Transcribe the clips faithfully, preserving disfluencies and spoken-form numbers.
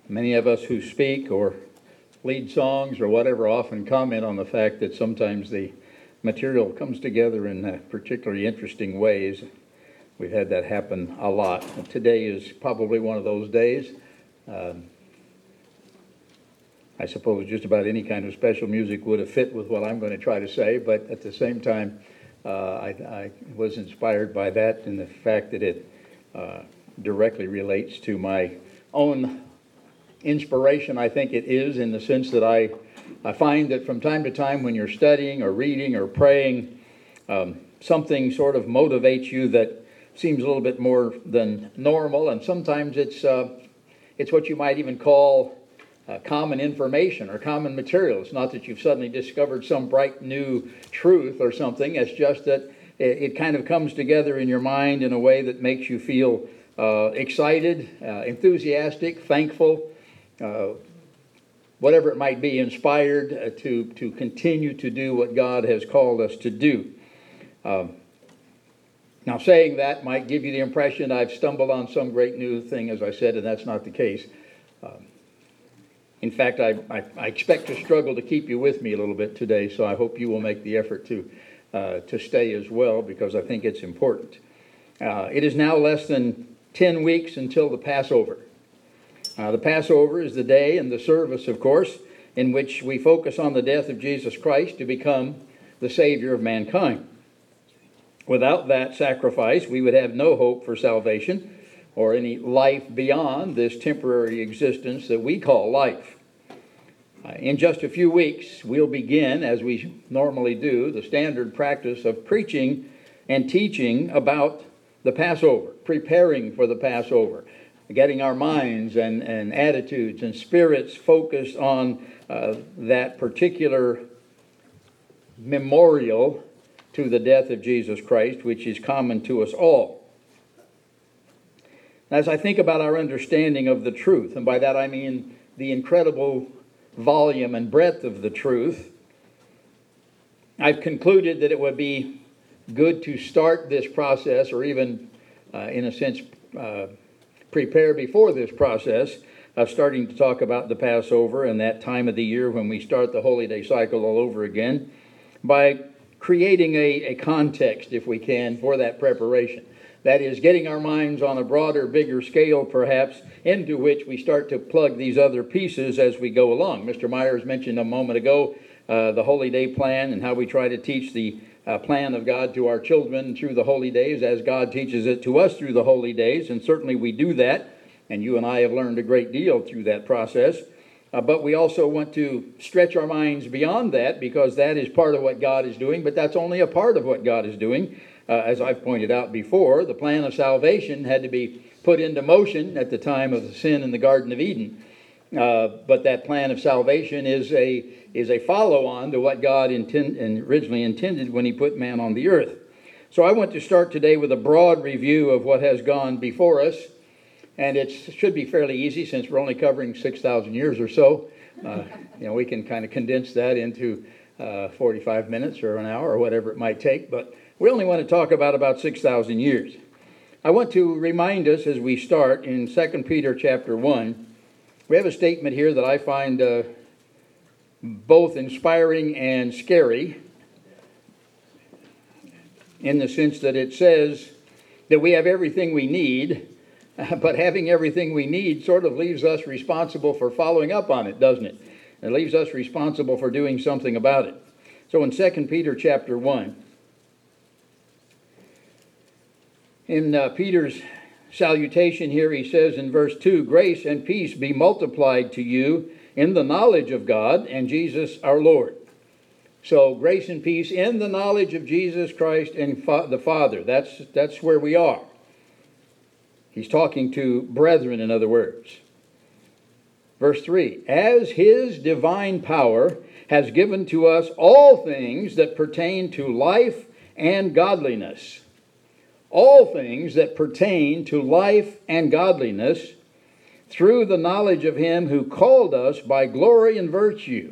Many of us who speak or lead songs or whatever often comment on the fact that sometimes the material comes together in uh, particularly interesting ways. We've had that happen a lot. Today is probably one of those days. Um, I suppose just about any kind of special music would have fit with what I'm going to try to say, but at the same time, uh, I, I was inspired by that and the fact that it uh, directly relates to my own inspiration. I think it is, in the sense that I, I find that from time to time when you're studying or reading or praying, um, something sort of motivates you that seems a little bit more than normal, and sometimes it's uh, it's what you might even call uh, common information or common material. It's not that you've suddenly discovered some bright new truth or something. It's just that it, it kind of comes together in your mind in a way that makes you feel uh, excited, uh, enthusiastic, thankful, uh, whatever it might be, inspired uh, to, to continue to do what God has called us to do. Um, Now, saying that might give you the impression I've stumbled on some great new thing, as I said, and that's not the case. Um, in fact, I, I, I expect to struggle to keep you with me a little bit today, so I hope you will make the effort to uh, to stay as well, because I think it's important. Uh, it is now less than ten weeks until the Passover. Uh, the Passover is the day and the service, of course, in which we focus on the death of Jesus Christ to become the Savior of mankind. Without that sacrifice, we would have no hope for salvation or any life beyond this temporary existence that we call life. Uh, in just a few weeks, we'll begin, as we normally do, the standard practice of preaching and teaching about the Passover, preparing for the Passover, getting our minds and, and attitudes and spirits focused on uh, that particular memorial to the death of Jesus Christ, which is common to us all. As I think about our understanding of the truth, and by that I mean the incredible volume and breadth of the truth, I've concluded that it would be good to start this process, or even, uh, in a sense, uh, prepare before this process of starting to talk about the Passover and that time of the year when we start the Holy Day cycle all over again, by creating a, a context, if we can, for that preparation. That is, getting our minds on a broader, bigger scale, perhaps, into which we start to plug these other pieces as we go along. Mister Myers mentioned a moment ago uh, the Holy Day plan and how we try to teach the uh, plan of God to our children through the Holy Days as God teaches it to us through the Holy Days, and certainly we do that, and you and I have learned a great deal through that process. Uh, but we also want to stretch our minds beyond that, because that is part of what God is doing, but that's only a part of what God is doing. Uh, as I've pointed out before, the plan of salvation had to be put into motion at the time of the sin in the Garden of Eden. Uh, but that plan of salvation is a is a follow-on to what God intend, and originally intended when he put man on the earth. So I want to start today with a broad review of what has gone before us. And it should be fairly easy since we're only covering six thousand years or so. Uh, you know, we can kind of condense that into uh, forty-five minutes or an hour or whatever it might take. But we only want to talk about about six thousand years. I want to remind us as we start in Second Peter chapter one. We have a statement here that I find uh, both inspiring and scary, in the sense that it says that we have everything we need. But having everything we need sort of leaves us responsible for following up on it, doesn't it? It leaves us responsible for doing something about it. So in Second Peter chapter one, in uh, Peter's salutation here, he says in verse two, "Grace and peace be multiplied to you in the knowledge of God and Jesus our Lord." So grace and peace in the knowledge of Jesus Christ and fa- the Father. That's, that's where we are. He's talking to brethren, in other words. Verse three, "As his divine power has given to us all things that pertain to life and godliness." All things that pertain to life and godliness, through the knowledge of him who called us by glory and virtue,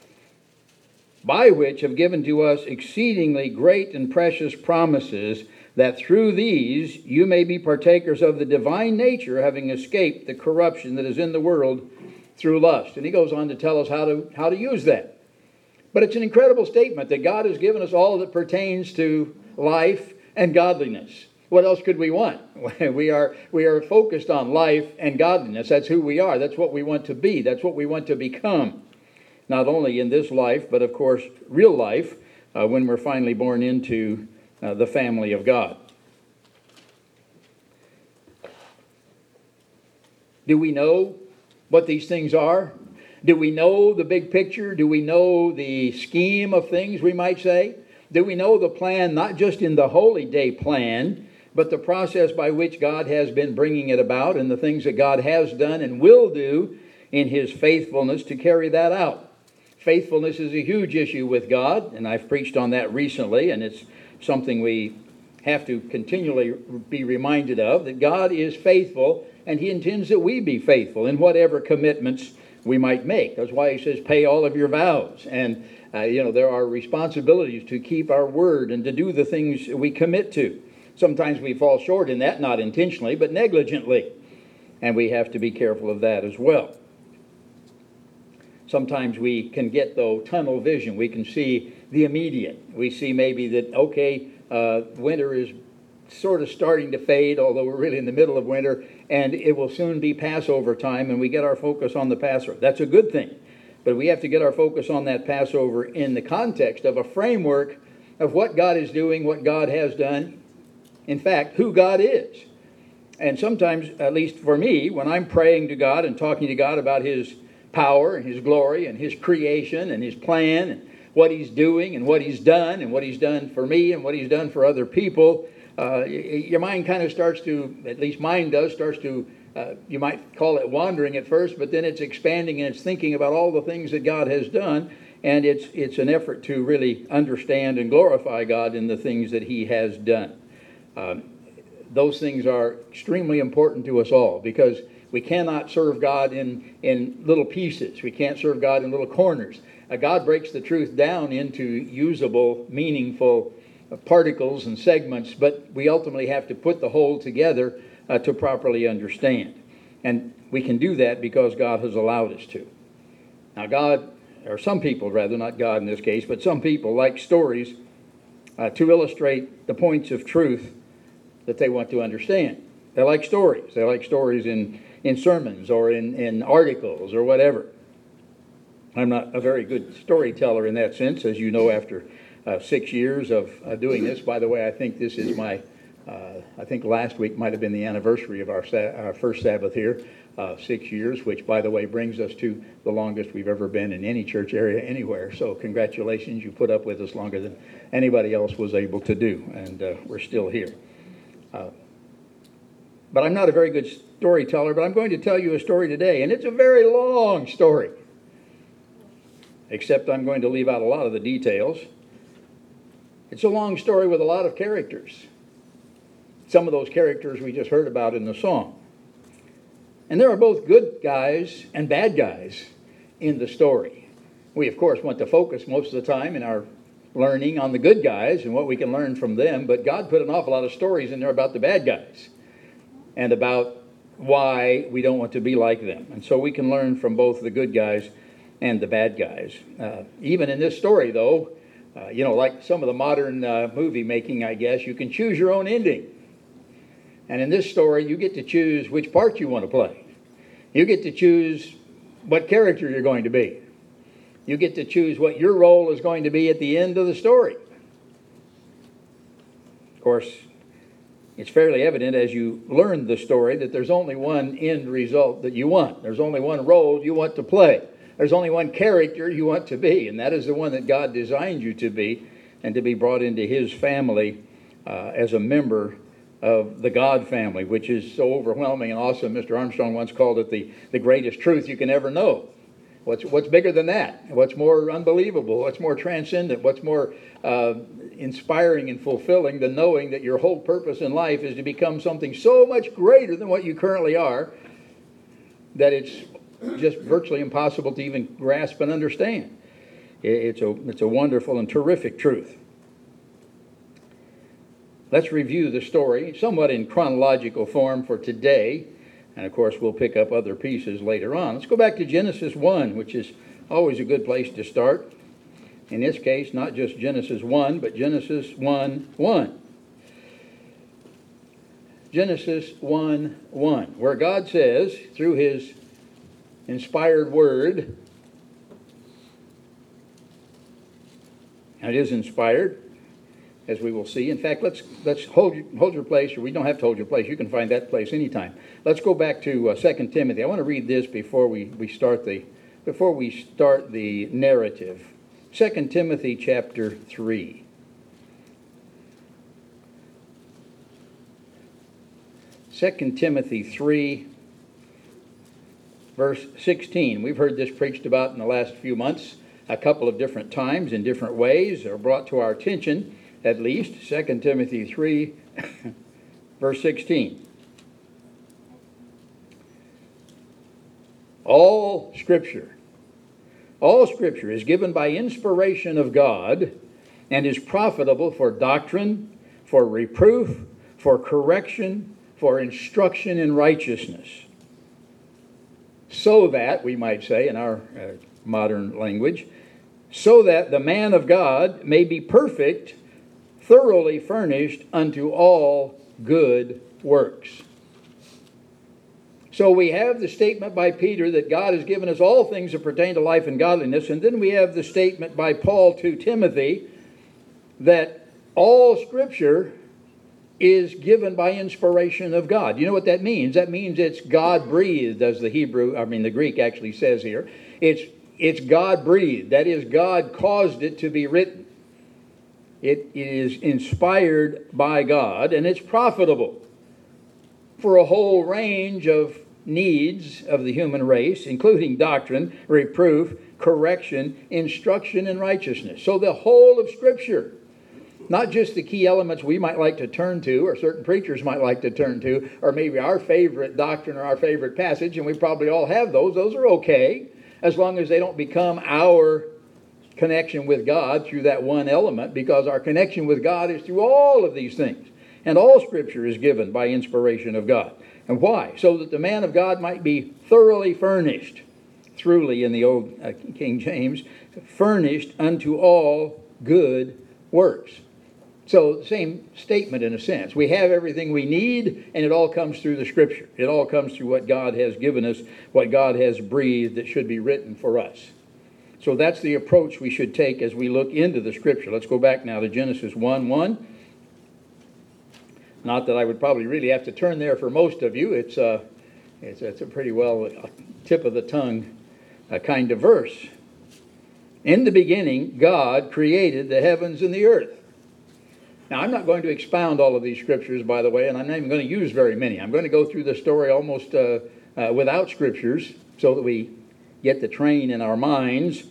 by which have given to us exceedingly great and precious promises, that through these you may be partakers of the divine nature, having escaped the corruption that is in the world through lust. And he goes on to tell us how to how to use that. But it's an incredible statement that God has given us all that pertains to life and godliness. What else could we want? We are we are focused on life and godliness. That's who we are. That's what we want to be. That's what we want to become. Not only in this life, but of course, real life, uh, when we're finally born into uh, the family of God. Do we know what these things are? Do we know the big picture? Do we know the scheme of things, we might say? Do we know the plan, not just in the Holy Day plan, but the process by which God has been bringing it about and the things that God has done and will do in His faithfulness to carry that out? Faithfulness is a huge issue with God, and I've preached on that recently, and it's something we have to continually be reminded of, that God is faithful, and He intends that we be faithful in whatever commitments we might make. That's why He says, pay all of your vows. And, uh, you know, there are responsibilities to keep our word and to do the things we commit to. Sometimes we fall short in that, not intentionally, but negligently. And we have to be careful of that as well. Sometimes we can get, though, tunnel vision. We can see the immediate. We see maybe that, okay, uh, winter is sort of starting to fade, although we're really in the middle of winter, and it will soon be Passover time, and we get our focus on the Passover. That's a good thing. But we have to get our focus on that Passover in the context of a framework of what God is doing, what God has done, in fact, who God is. And sometimes, at least for me, when I'm praying to God and talking to God about His power and His glory and His creation and His plan and what He's doing and what He's done and what He's done for me and what He's done for other people, uh, your mind kind of starts to, at least mine does, starts to, uh, you might call it wandering at first, but then it's expanding and it's thinking about all the things that God has done, and it's it's an effort to really understand and glorify God in the things that He has done. Um, those things are extremely important to us all, because we cannot serve God in, in little pieces. We can't serve God in little corners. Uh, God breaks the truth down into usable, meaningful uh, particles and segments, but we ultimately have to put the whole together uh, to properly understand. And we can do that because God has allowed us to. Now God, or some people rather, not God in this case, but some people like stories uh, to illustrate the points of truth that they want to understand. They like stories. They like stories in, in sermons or in, in articles or whatever. I'm not a very good storyteller in that sense, as you know, after uh, six years of uh, doing this. By the way, I think this is my, uh, I think last week might have been the anniversary of our, sa- our first Sabbath here, uh, six years, which, by the way, brings us to the longest we've ever been in any church area anywhere. So congratulations, you put up with us longer than anybody else was able to do, and uh, we're still here. Uh, but I'm not a very good storyteller, but I'm going to tell you a story today, and it's a very long story, except I'm going to leave out a lot of the details. It's a long story with a lot of characters. Some of those characters we just heard about in the song. And there are both good guys and bad guys in the story. We, of course, want to focus most of the time in our learning on the good guys and what we can learn from them, but God put an awful lot of stories in there about the bad guys and about why we don't want to be like them. And so we can learn from both the good guys and the bad guys. Uh, even in this story, though, uh, you know, like some of the modern uh, movie making, I guess, you can choose your own ending. And in this story, you get to choose which part you want to play. You get to choose what character you're going to be. You get to choose what your role is going to be at the end of the story. Of course, it's fairly evident as you learn the story that there's only one end result that you want. There's only one role you want to play. There's only one character you want to be, and that is the one that God designed you to be, and to be brought into His family uh, as a member of the God family, which is so overwhelming and awesome. Mister Armstrong once called it the, the greatest truth you can ever know. What's what's bigger than that? What's more unbelievable? What's more transcendent? What's more uh, inspiring and fulfilling than knowing that your whole purpose in life is to become something so much greater than what you currently are that it's just virtually impossible to even grasp and understand. It's a it's a wonderful and terrific truth. let's review the story somewhat in chronological form for today. And of course, we'll pick up other pieces later on. Let's go back to Genesis one, which is always a good place to start. In this case, not just Genesis one, but Genesis one one. Genesis one one, where God says, through His inspired word, and it is inspired, as we will see. In fact, let's let's hold hold your place, or we don't have to hold your place. You can find that place anytime. Let's go back to uh, Second Timothy. I want to read this before we, we start the before we start the narrative. Second Timothy chapter three. Second Timothy three, verse sixteen. We've heard this preached about in the last few months a couple of different times in different ways, or brought to our attention at least. Second Timothy three, verse sixteen. All Scripture, all Scripture is given by inspiration of God and is profitable for doctrine, for reproof, for correction, for instruction in righteousness. So that, we might say in our uh, modern language, so that the man of God may be perfect, thoroughly furnished unto all good works. So we have the statement by Peter that God has given us all things that pertain to life and godliness, and then we have the statement by Paul to Timothy that all Scripture is given by inspiration of God. You know what that means? That means it's God-breathed, as the Hebrew, I mean the Greek actually says here. It's, it's God-breathed. That is, God caused it to be written. It is inspired by God, and it's profitable for a whole range of needs of the human race, including doctrine, reproof, correction, instruction in righteousness. So the whole of Scripture, not just the key elements we might like to turn to, or certain preachers might like to turn to, or maybe our favorite doctrine or our favorite passage, and we probably all have those. Those are okay, as long as they don't become our connection with God through that one element, because our connection with God is through all of these things. And all Scripture is given by inspiration of God. And why? So that the man of God might be thoroughly furnished, truly in the old uh, King James, furnished unto all good works. So, same statement in a sense. We have everything we need, and it all comes through the Scripture. It all comes through what God has given us, what God has breathed that should be written for us. So that's the approach we should take as we look into the Scripture. Let's go back now to Genesis one one. Not that I would probably really have to turn there for most of you. It's a, it's, it's a pretty well tip of the tongue uh, kind of verse. In the beginning, God created the heavens and the earth. Now, I'm not going to expound all of these scriptures, by the way, and I'm not even going to use very many. I'm going to go through the story almost uh, uh, without scriptures so that we get the train in our minds.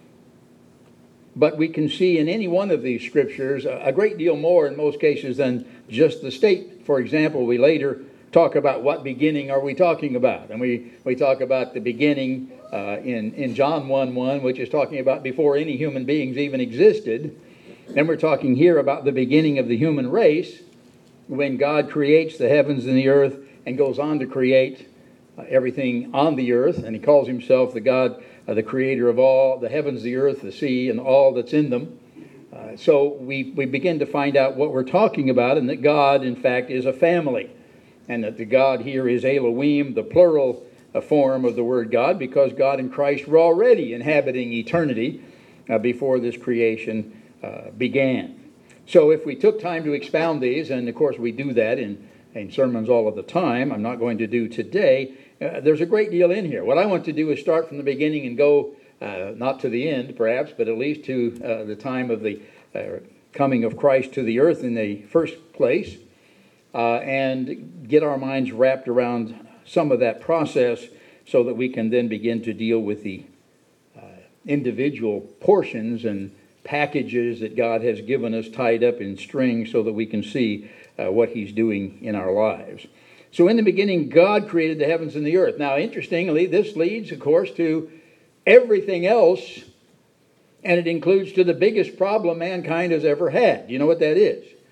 But we can see in any one of these scriptures a great deal more in most cases than just the statement. For example, we later talk about what beginning are we talking about. And we, we talk about the beginning uh, in, in John one one, which is talking about before any human beings even existed. And we're talking here about the beginning of the human race, when God creates the heavens and the earth and goes on to create uh, everything on the earth. And he calls himself the God, uh, the creator of all, the heavens, the earth, the sea, and all that's in them. Uh, so we, we begin to find out what we're talking about, and that God, in fact, is a family. And that the God here is Elohim, the plural uh, form of the word God, because God and Christ were already inhabiting eternity uh, before this creation uh, began. So if we took time to expound these, and of course we do that in, in sermons all of the time, I'm not going to do today, uh, there's a great deal in here. What I want to do is start from the beginning and go Uh, not to the end, perhaps, but at least to uh, the time of the uh, coming of Christ to the earth in the first place, uh, and get our minds wrapped around some of that process so that we can then begin to deal with the uh, individual portions and packages that God has given us tied up in strings so that we can see uh, what He's doing in our lives. So in the beginning, God created the heavens and the earth. Now, interestingly, this leads, of course, to everything else, and it includes to the biggest problem mankind has ever had. You know what that is?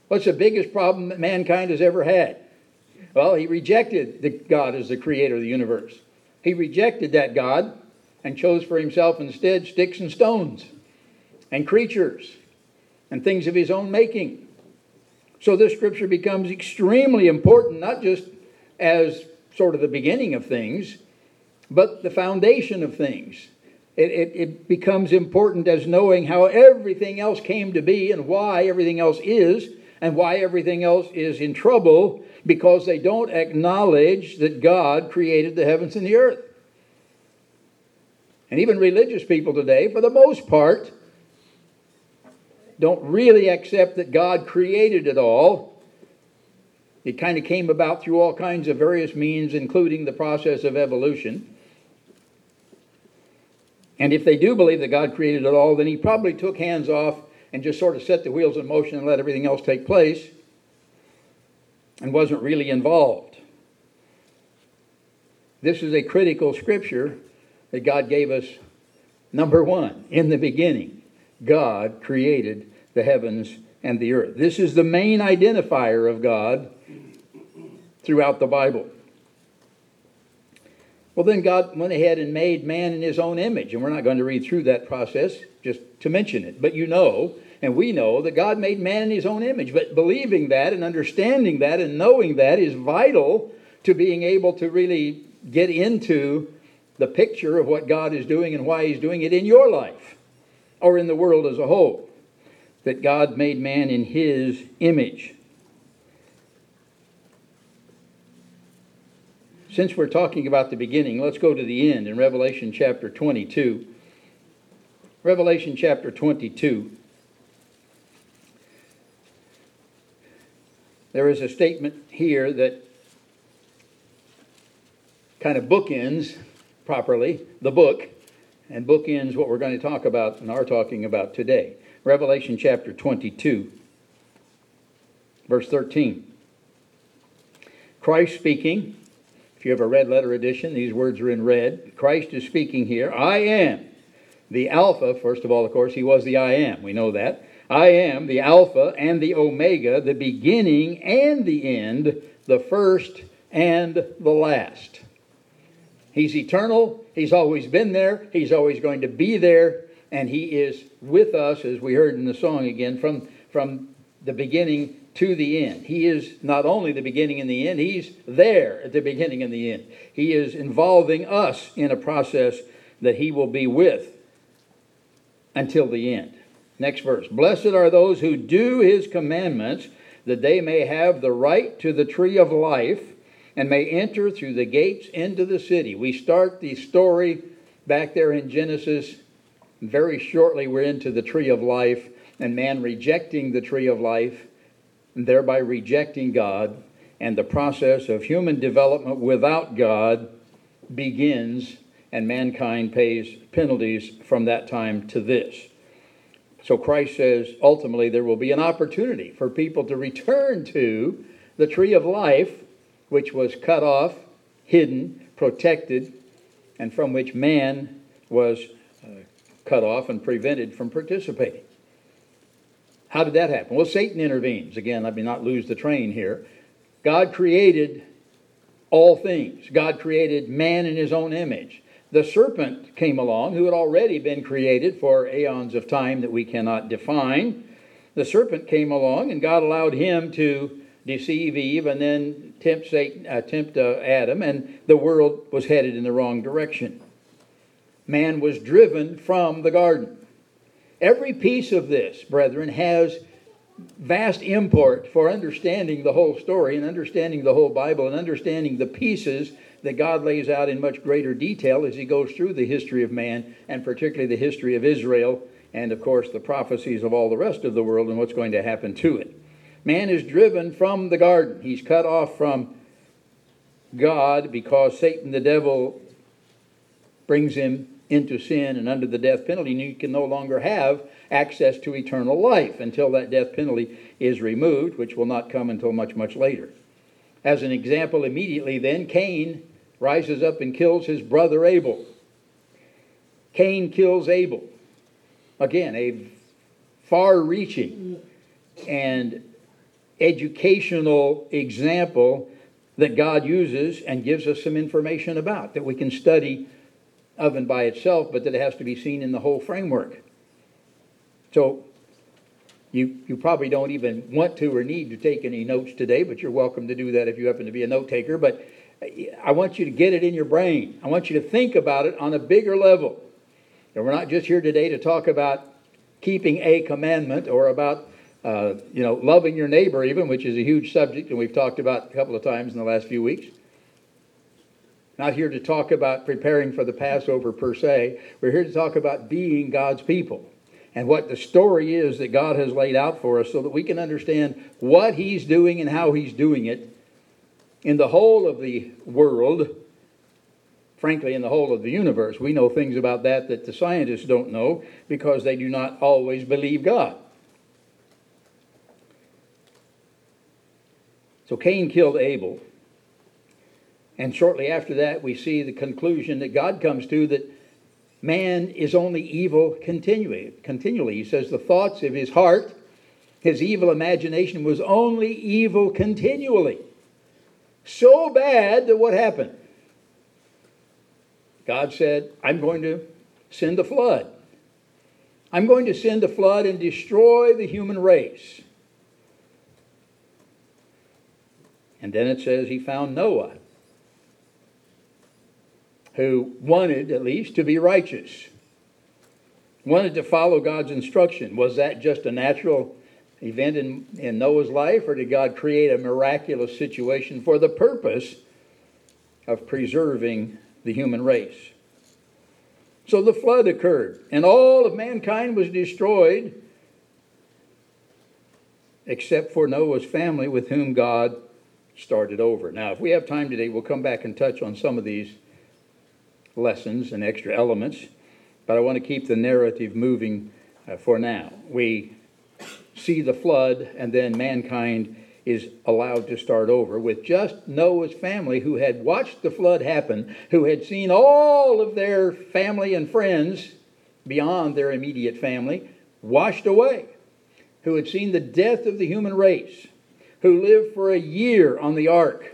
What's the biggest problem that mankind has ever had? Well, he rejected the God as the creator of the universe. He rejected that God and chose for himself instead sticks and stones and creatures and things of his own making. So this scripture becomes extremely important, not just as sort of the beginning of things, but the foundation of things. It, it, it becomes important as knowing how everything else came to be and why everything else is and why everything else is in trouble, because they don't acknowledge that God created the heavens and the earth. And even religious people today, for the most part, don't really accept that God created it all. It kind of came about through all kinds of various means, including the process of evolution. And if they do believe that God created it all, then he probably took hands off and just sort of set the wheels in motion and let everything else take place and wasn't really involved. This is a critical scripture that God gave us. Number one, in the beginning, God created the heavens and the earth. This is the main identifier of God throughout the Bible. Well, then God went ahead and made man in his own image. And we're not going to read through that process just to mention it. But you know, and we know, that God made man in his own image. But believing that and understanding that and knowing that is vital to being able to really get into the picture of what God is doing and why he's doing it in your life or in the world as a whole. That God made man in his image. Since we're talking about the beginning, let's go to the end in Revelation chapter twenty-two. Revelation chapter twenty-two. There is a statement here that kind of bookends properly the book and bookends what we're going to talk about and are talking about today. Revelation chapter twenty-two, verse thirteen. Christ speaking. If you have a red letter edition, these words are in red. Christ is speaking here. I am the Alpha. First of all, of course, he was the I am. We know that. I am the Alpha and the Omega, the beginning and the end, the first and the last. He's eternal. He's always been there. He's always going to be there. And he is with us, as we heard in the song again, from, from the beginning to the end. He is not only the beginning and the end, he's there at the beginning and the end. He is involving us in a process that he will be with until the end. Next verse. Blessed are those who do his commandments, that they may have the right to the tree of life and may enter through the gates into the city. We start the story back there in Genesis. Very shortly we're into the tree of life and man rejecting the tree of life, and thereby rejecting God, and the process of human development without God begins, and mankind pays penalties from that time to this. So Christ says ultimately there will be an opportunity for people to return to the tree of life, which was cut off, hidden, protected, and from which man was uh, cut off and prevented from participating. How did that happen? Well, Satan intervenes. Again, let me not lose the train here. God created all things. God created man in his own image. The serpent came along, who had already been created for aeons of time that we cannot define. The serpent came along, and God allowed him to deceive Eve and then tempt Satan, uh, tempt uh, Adam, and the world was headed in the wrong direction. Man was driven from the garden. Every piece of this, brethren, has vast import for understanding the whole story and understanding the whole Bible and understanding the pieces that God lays out in much greater detail as he goes through the history of man, and particularly the history of Israel, and of course the prophecies of all the rest of the world and what's going to happen to it. Man is driven from the garden. He's cut off from God because Satan, the devil, brings him into sin and under the death penalty, and you can no longer have access to eternal life until that death penalty is removed, which will not come until much, much later. As an example, immediately then, Cain rises up and kills his brother Abel. Cain kills Abel. Again, a far-reaching and educational example that God uses and gives us some information about that we can study of and by itself, but that it has to be seen in the whole framework. So you you probably don't even want to or need to take any notes today, but you're welcome to do that if you happen to be a note taker. But I want you to get it in your brain. I want you to think about it on a bigger level. And we're not just here today to talk about keeping a commandment or about uh, you know loving your neighbor even, which is a huge subject and we've talked about a couple of times in the last few weeks. Not here to talk about preparing for the Passover per se. We're here to talk about being God's people and what the story is that God has laid out for us so that we can understand what He's doing and how He's doing it in the whole of the world, frankly, in the whole of the universe. We know things about that that the scientists don't know because they do not always believe God. So Cain killed Abel. And shortly after that, we see the conclusion that God comes to that man is only evil continually. Continually, He says the thoughts of his heart, his evil imagination was only evil continually. So bad that what happened? God said, I'm going to send a flood. I'm going to send a flood and destroy the human race. And then it says He found Noah, who wanted, at least, to be righteous, wanted to follow God's instruction. Was that just a natural event in, in Noah's life, or did God create a miraculous situation for the purpose of preserving the human race? So the flood occurred, and all of mankind was destroyed, except for Noah's family, with whom God started over. Now, if we have time today, we'll come back and touch on some of these lessons and extra elements, but I want to keep the narrative moving uh, for now. We see the flood, and then mankind is allowed to start over with just Noah's family, who had watched the flood happen, who had seen all of their family and friends beyond their immediate family washed away, who had seen the death of the human race, who lived for a year on the ark,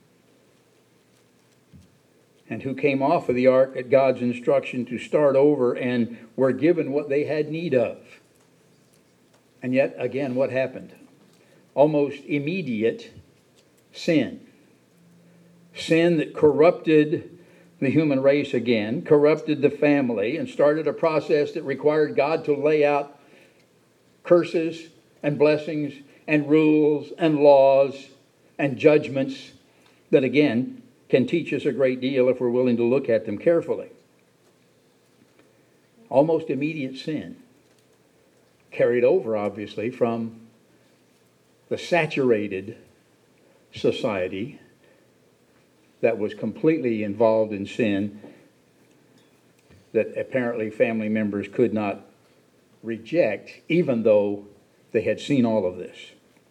and who came off of the ark at God's instruction to start over and were given what they had need of. And yet, again, what happened? Almost immediate sin. Sin that corrupted the human race again, corrupted the family, and started a process that required God to lay out curses and blessings and rules and laws and judgments that, again, can teach us a great deal if we're willing to look at them carefully. Almost immediate sin. Carried over, obviously, from the saturated society that was completely involved in sin, that apparently family members could not reject, even though they had seen all of this.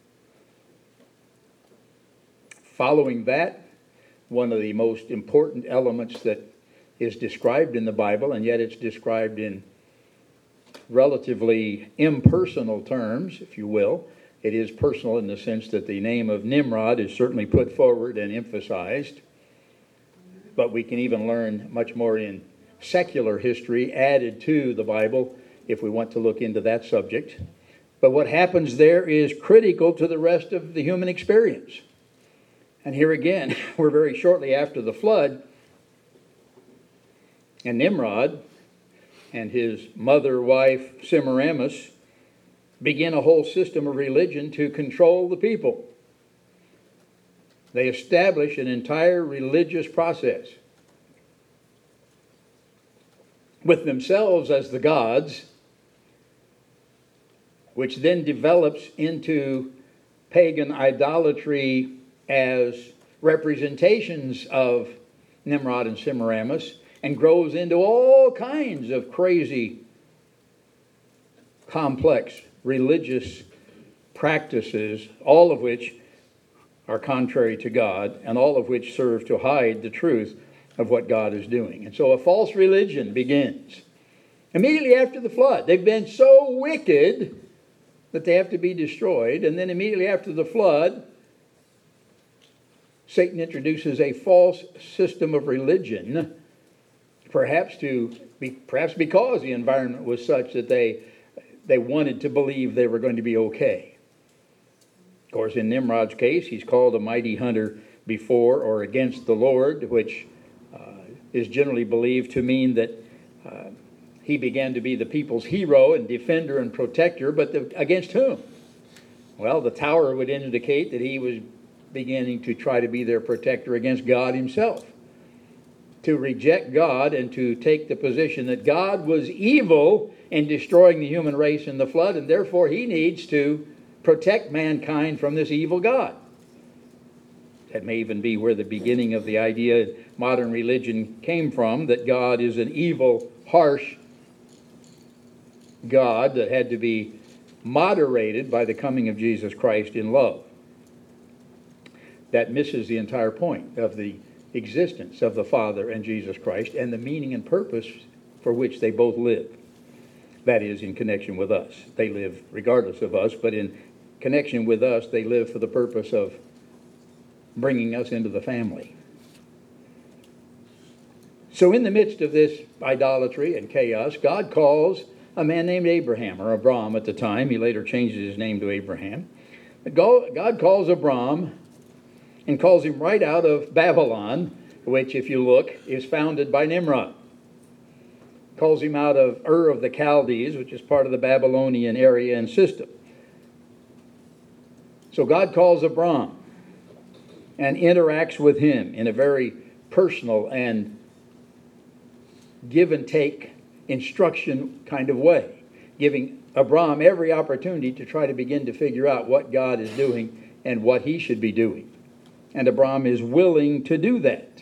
Following that, one of the most important elements that is described in the Bible, and yet it's described in relatively impersonal terms, if you will. It is personal in the sense that the name of Nimrod is certainly put forward and emphasized, but we can even learn much more in secular history added to the Bible if we want to look into that subject. But what happens there is critical to the rest of the human experience. And here again, we're very shortly after the flood, and Nimrod and his mother, wife, Semiramis, begin a whole system of religion to control the people. They establish an entire religious process with themselves as the gods, which then develops into pagan idolatry as representations of Nimrod and Semiramis, and grows into all kinds of crazy, complex religious practices, all of which are contrary to God, and all of which serve to hide the truth of what God is doing. And so a false religion begins immediately after the flood. They've been so wicked that they have to be destroyed. And then immediately after the flood, Satan introduces a false system of religion, perhaps to be, perhaps because the environment was such that they they wanted to believe they were going to be okay. Of course, in Nimrod's case, he's called a mighty hunter before or against the Lord, which uh, is generally believed to mean that uh, he began to be the people's hero and defender and protector, but the, against whom? Well, the tower would indicate that he was beginning to try to be their protector against God himself. To reject God and to take the position that God was evil in destroying the human race in the flood, and therefore he needs to protect mankind from this evil God. That may even be where the beginning of the idea of modern religion came from, that God is an evil, harsh God that had to be moderated by the coming of Jesus Christ in love. That misses the entire point of the existence of the Father and Jesus Christ and the meaning and purpose for which they both live. That is, in connection with us. They live regardless of us, but in connection with us, they live for the purpose of bringing us into the family. So in the midst of this idolatry and chaos, God calls a man named Abraham, or Abram at the time. He later changes his name to Abraham. But God calls Abram and calls him right out of Babylon, which, if you look, is founded by Nimrod. Calls him out of Ur of the Chaldees, which is part of the Babylonian area and system. So God calls Abram and interacts with him in a very personal and give and take instruction kind of way, giving Abram every opportunity to try to begin to figure out what God is doing and what he should be doing. And Abram is willing to do that.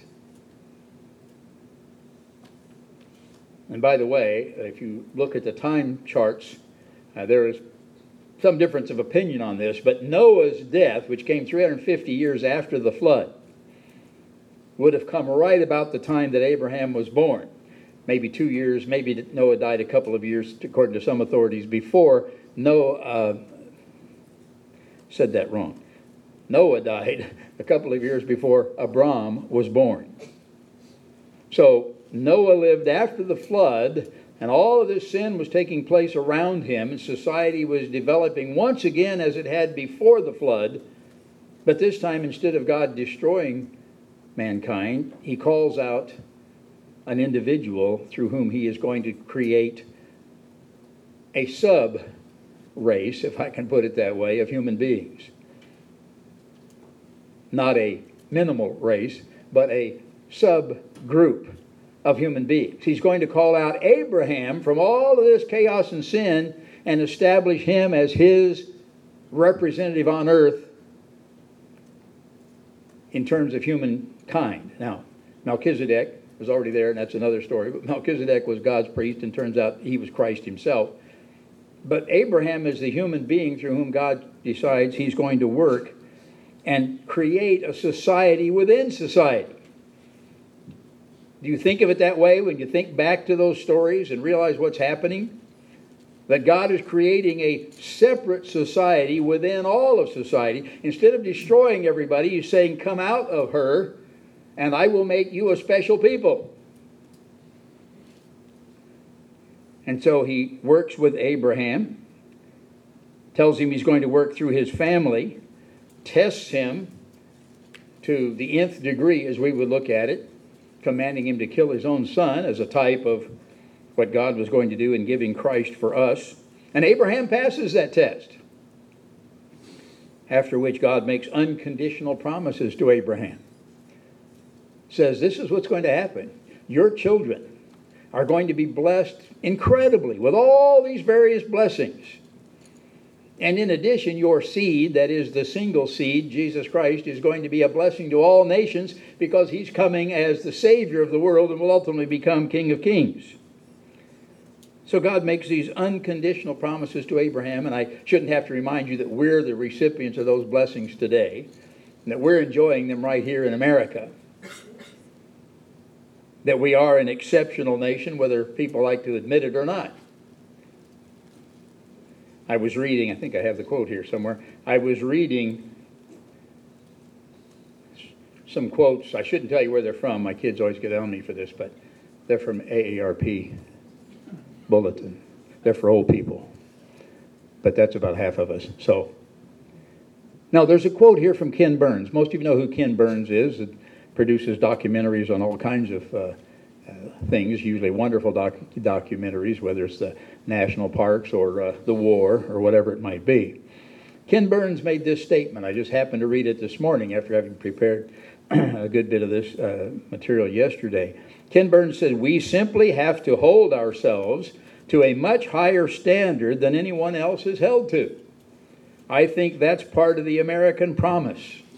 And by the way, if you look at the time charts, uh, there is some difference of opinion on this, but Noah's death, which came three hundred fifty years after the flood, would have come right about the time that Abraham was born. Maybe two years, maybe Noah died a couple of years, according to some authorities, before Noah, uh, said that wrong. Noah died a couple of years before Abram was born. So Noah lived after the flood, and all of this sin was taking place around him, and society was developing once again as it had before the flood. But this time, instead of God destroying mankind, he calls out an individual through whom he is going to create a sub-race, if I can put it that way, of human beings. Not a minimal race, but a subgroup of human beings. He's going to call out Abraham from all of this chaos and sin and establish him as his representative on earth in terms of humankind. Now, Melchizedek was already there, and that's another story, but Melchizedek was God's priest, and turns out he was Christ himself. But Abraham is the human being through whom God decides he's going to work and create a society within society. Do you think of it that way when you think back to those stories and realize what's happening? That God is creating a separate society within all of society. Instead of destroying everybody, he's saying, come out of her, and I will make you a special people. And so he works with Abraham, tells him he's going to work through his family, tests him to the nth degree, as we would look at it, commanding him to kill his own son as a type of what God was going to do in giving Christ for us. And Abraham passes that test. After which God makes unconditional promises to Abraham. Says, this is what's going to happen. Your children are going to be blessed incredibly with all these various blessings. And in addition, your seed, that is the single seed, Jesus Christ, is going to be a blessing to all nations because he's coming as the Savior of the world and will ultimately become King of Kings. So God makes these unconditional promises to Abraham, and I shouldn't have to remind you that we're the recipients of those blessings today, and that we're enjoying them right here in America. That we are an exceptional nation, whether people like to admit it or not. I was reading, I think I have the quote here somewhere. I was reading some quotes. I shouldn't tell you where they're from. My kids always get on me for this, but they're from A A R P Bulletin. They're for old people. But that's about half of us. So, now there's a quote here from Ken Burns. Most of you know who Ken Burns is. It produces documentaries on all kinds of uh, uh, things, usually wonderful doc- documentaries, whether it's the national parks or uh, the war or whatever it might be. Ken Burns made this statement. I just happened to read it this morning after having prepared a good bit of this uh, material yesterday. Ken Burns said, "We simply have to hold ourselves to a much higher standard than anyone else is held to. I think that's part of the American promise.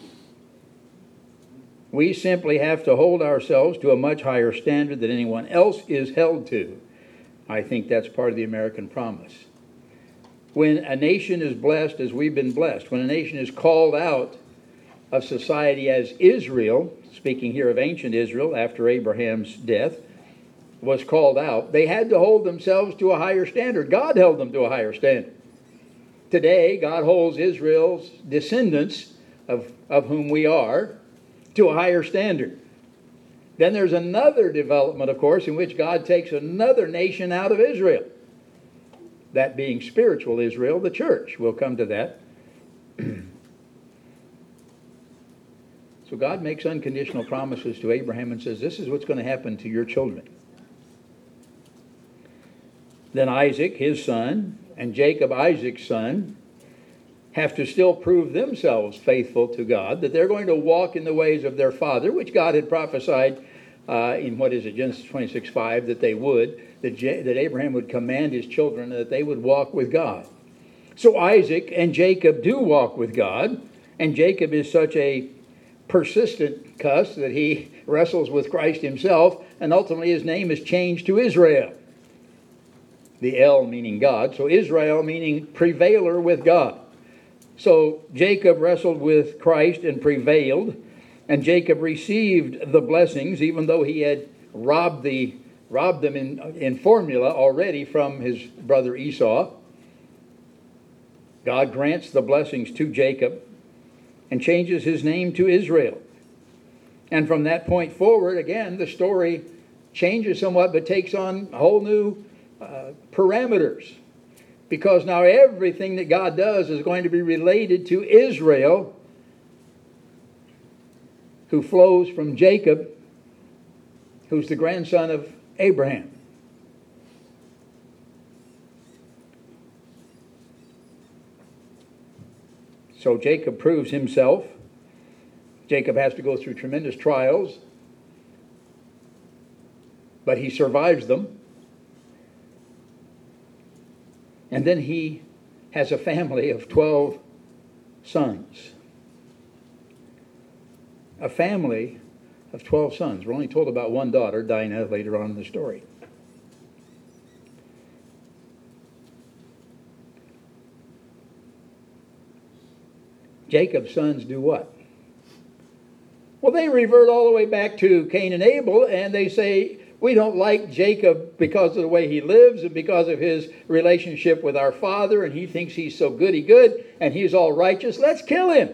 We simply have to hold ourselves to a much higher standard than anyone else is held to. I think that's part of the American promise." When a nation is blessed as we've been blessed, when a nation is called out of society as Israel, speaking here of ancient Israel after Abraham's death, was called out, they had to hold themselves to a higher standard. God held them to a higher standard. Today, God holds Israel's descendants, of, of whom we are, to a higher standard. Then there's another development, of course, in which God takes another nation out of Israel. That being spiritual Israel, the church. We'll come to that. So God makes unconditional promises to Abraham and says, this is what's going to happen to your children. Then Isaac, his son, and Jacob, Isaac's son, have to still prove themselves faithful to God, that they're going to walk in the ways of their father, which God had prophesied uh, in, what is it, Genesis twenty-six five, that they would, that, J- that Abraham would command his children that they would walk with God. So Isaac and Jacob do walk with God, and Jacob is such a persistent cuss that he wrestles with Christ himself, and ultimately his name is changed to Israel. The El meaning God, so Israel meaning prevailer with God. So Jacob wrestled with Christ and prevailed, and Jacob received the blessings, even though he had robbed the robbed them in, in formula already from his brother Esau. God grants the blessings to Jacob and changes his name to Israel. And from that point forward, again, the story changes somewhat, but takes on a whole new uh, parameters. Because now everything that God does is going to be related to Israel, who flows from Jacob, who's the grandson of Abraham. So Jacob proves himself. Jacob has to go through tremendous trials, but he survives them. And then he has a family of twelve sons. A family of twelve sons. We're only told about one daughter, Dinah, later on in the story. Jacob's sons do what? Well, they revert all the way back to Cain and Abel, and they say, we don't like Jacob because of the way he lives and because of his relationship with our father, and he thinks he's so goody good and he's all righteous. Let's kill him.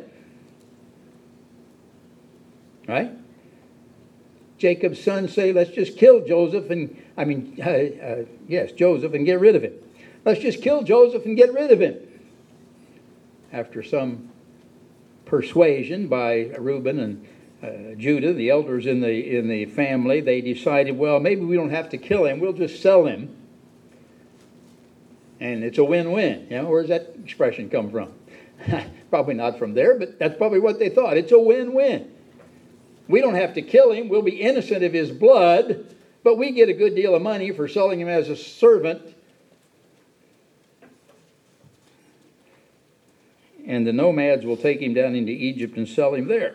Right? Jacob's sons say, let's just kill Joseph and, I mean, uh, uh, yes, Joseph and get rid of him. Let's just kill Joseph and get rid of him. After some persuasion by Reuben and Uh, Judah, the elders in the in the family, they decided, well, maybe we don't have to kill him, we'll just sell him. And it's a win-win. You know, where's that expression come from? Probably not from there, but that's probably what they thought. It's a win-win. We don't have to kill him, we'll be innocent of his blood, but we get a good deal of money for selling him as a servant. And the nomads will take him down into Egypt and sell him there.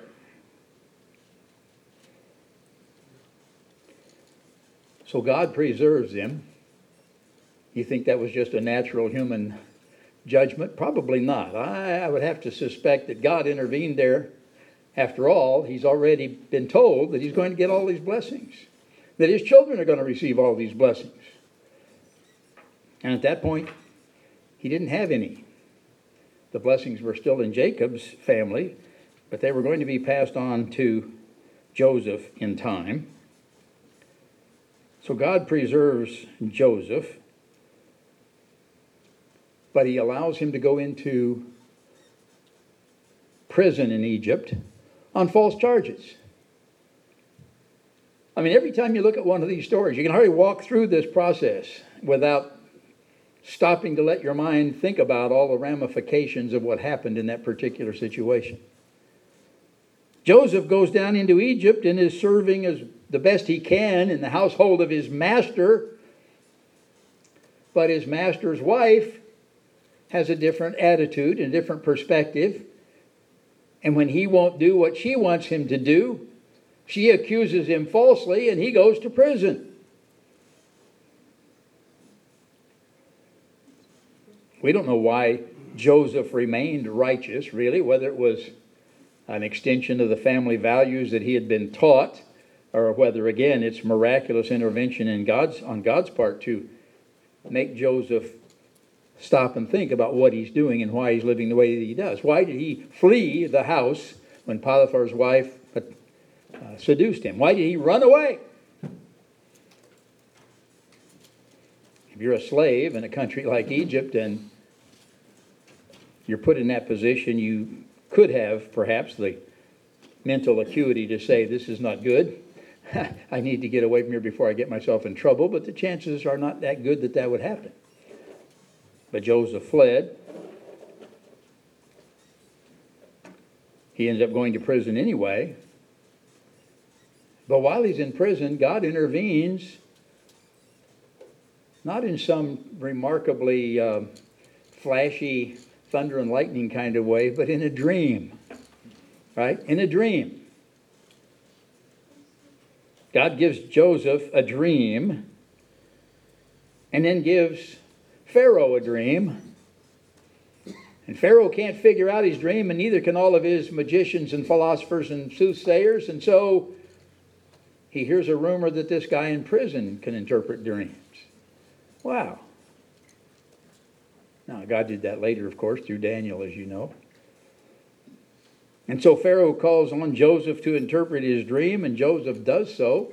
So God preserves them. You think that was just a natural human judgment? Probably not. I, I would have to suspect that God intervened there. After all, he's already been told that he's going to get all these blessings, that his children are going to receive all these blessings. And at that point, he didn't have any. The blessings were still in Jacob's family, but they were going to be passed on to Joseph in time. So God preserves Joseph, but he allows him to go into prison in Egypt on false charges. I mean, every time you look at one of these stories, you can hardly walk through this process without stopping to let your mind think about all the ramifications of what happened in that particular situation. Joseph goes down into Egypt and is serving as the best he can in the household of his master, but his master's wife has a different attitude and a different perspective, and when he won't do what she wants him to do, she accuses him falsely and he goes to prison. We don't know why Joseph remained righteous, really, whether it was an extension of the family values that he had been taught, or whether, again, it's miraculous intervention in God's, on God's part to make Joseph stop and think about what he's doing and why he's living the way that he does. Why did he flee the house when Potiphar's wife uh, seduced him? Why did he run away? If you're a slave in a country like Egypt and you're put in that position, you could have perhaps the mental acuity to say, this is not good. I need to get away from here before I get myself in trouble, but the chances are not that good that that would happen. But Joseph fled. He ended up going to prison anyway. But while he's in prison, God intervenes, not in some remarkably uh, flashy thunder and lightning kind of way, but in a dream. Right? In a dream. God gives Joseph a dream and then gives Pharaoh a dream. And Pharaoh can't figure out his dream, and neither can all of his magicians and philosophers and soothsayers. And so he hears a rumor that this guy in prison can interpret dreams. Wow. Now, God did that later, of course, through Daniel, as you know. And so Pharaoh calls on Joseph to interpret his dream, and Joseph does so.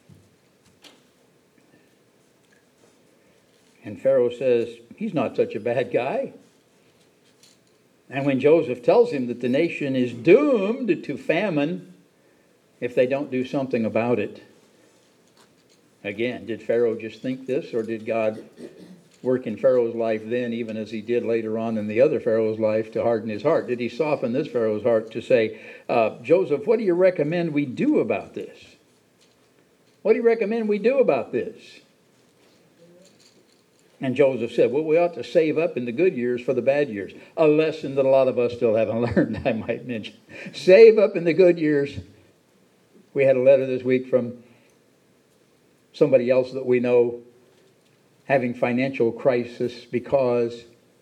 And Pharaoh says, he's not such a bad guy. And when Joseph tells him that the nation is doomed to famine if they don't do something about it, again, did Pharaoh just think this, or did God work in Pharaoh's life then, even as he did later on in the other Pharaoh's life, to harden his heart? Did he soften this Pharaoh's heart to say, uh, Joseph, what do you recommend we do about this? What do you recommend we do about this? And Joseph said, well, we ought to save up in the good years for the bad years. A lesson that a lot of us still haven't learned, I might mention. Save up in the good years. We had a letter this week from somebody else that we know having financial crisis because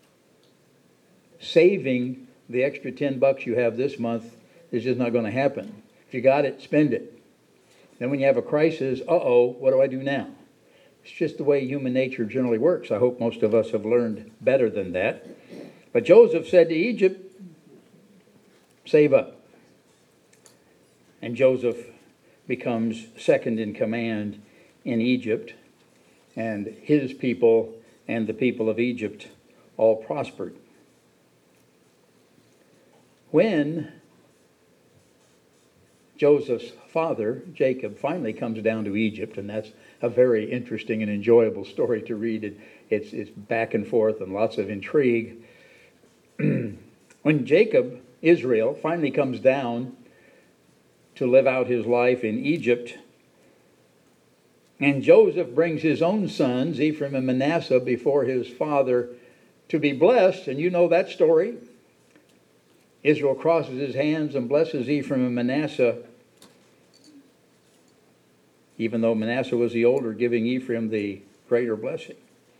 saving the extra ten bucks you have this month is just not going to happen. If you got it, spend it. Then when you have a crisis, uh-oh, what do I do now? It's just the way human nature generally works. I hope most of us have learned better than that. But Joseph said to Egypt, save up. And Joseph becomes second in command in Egypt, and his people and the people of Egypt all prospered. When Joseph's father, Jacob, finally comes down to Egypt, and that's a very interesting and enjoyable story to read. It, it's, it's back and forth and lots of intrigue. When Jacob, Israel, finally comes down to live out his life in Egypt, and Joseph brings his own sons, Ephraim and Manasseh, before his father to be blessed, and you know that story. Israel crosses his hands and blesses Ephraim and Manasseh, even though Manasseh was the older, giving Ephraim the greater blessing.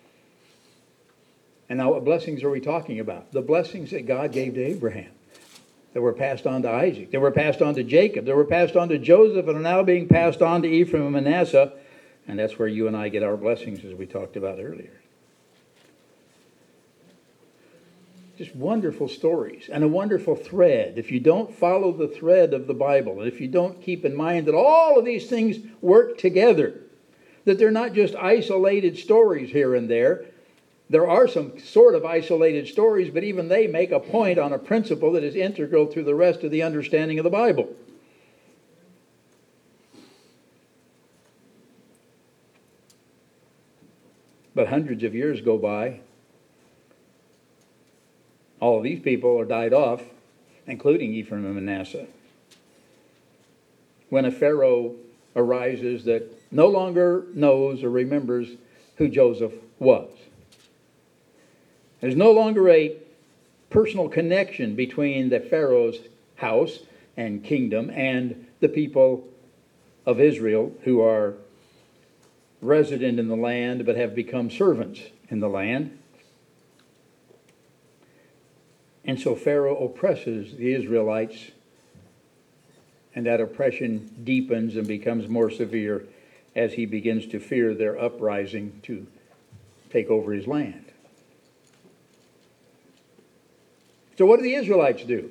And now what blessings are we talking about? The blessings that God gave to Abraham, that were passed on to Isaac, that were passed on to Jacob, that were passed on to Joseph, and are now being passed on to Ephraim and Manasseh. And that's where you and I get our blessings, as we talked about earlier. Just wonderful stories and a wonderful thread. If you don't follow the thread of the Bible, and if you don't keep in mind that all of these things work together, that they're not just isolated stories here and there. There are some sort of isolated stories, but even they make a point on a principle that is integral to the rest of the understanding of the Bible. But hundreds of years go by. All of these people are died off, including Ephraim and Manasseh. When a Pharaoh arises that no longer knows or remembers who Joseph was. There's no longer a personal connection between the Pharaoh's house and kingdom and the people of Israel who are resident in the land but have become servants in the land. And so Pharaoh oppresses the Israelites, and that oppression deepens and becomes more severe as he begins to fear their uprising to take over his land. So what do the Israelites do?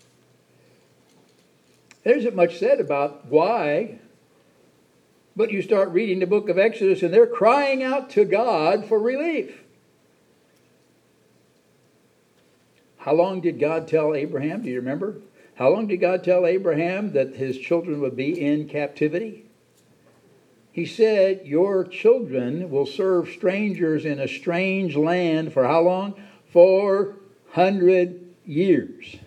There isn't much said about why, but you start reading the book of Exodus and they're crying out to God for relief. How long did God tell Abraham? Do you remember? How long did God tell Abraham that his children would be in captivity? He said, your children will serve strangers in a strange land for how long? four hundred years.